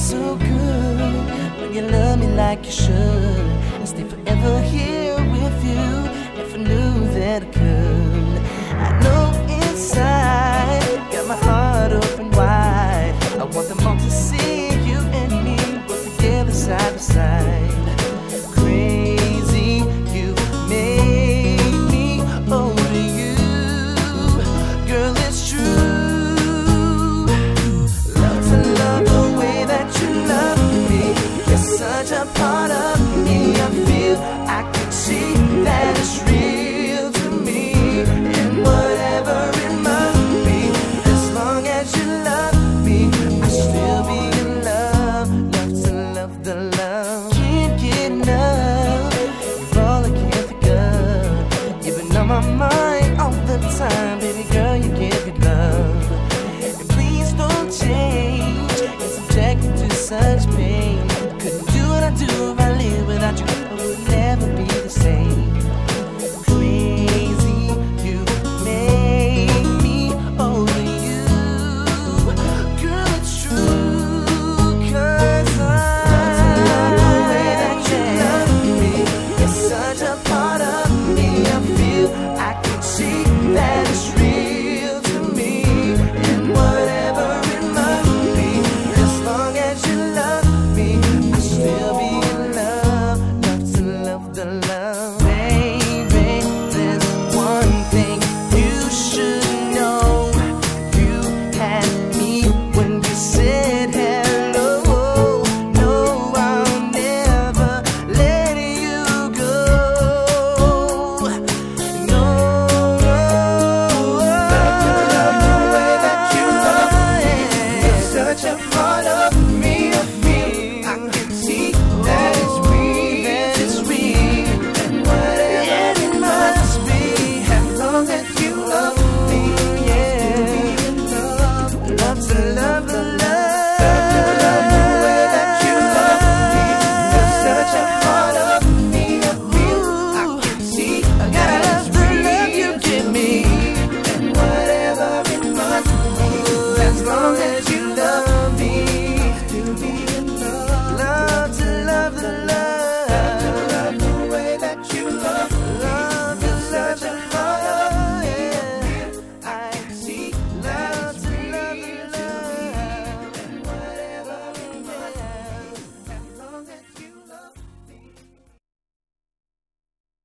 so good when you love me like you should, and stay forever here with you if I knew that I could. I know inside, got my heart open wide. I want them all to see you and me both together side by side. Crazy, you made me over you, girl, it's true. Such a part of me, I feel I can see that it's real to me, and whatever it must be, as long as you love me, I'll still be in love. Love to love the love, can't get enough. You're all I can think of. You've been on my mind all the time, baby girl, you give me love. And please don't change, you're subjected to such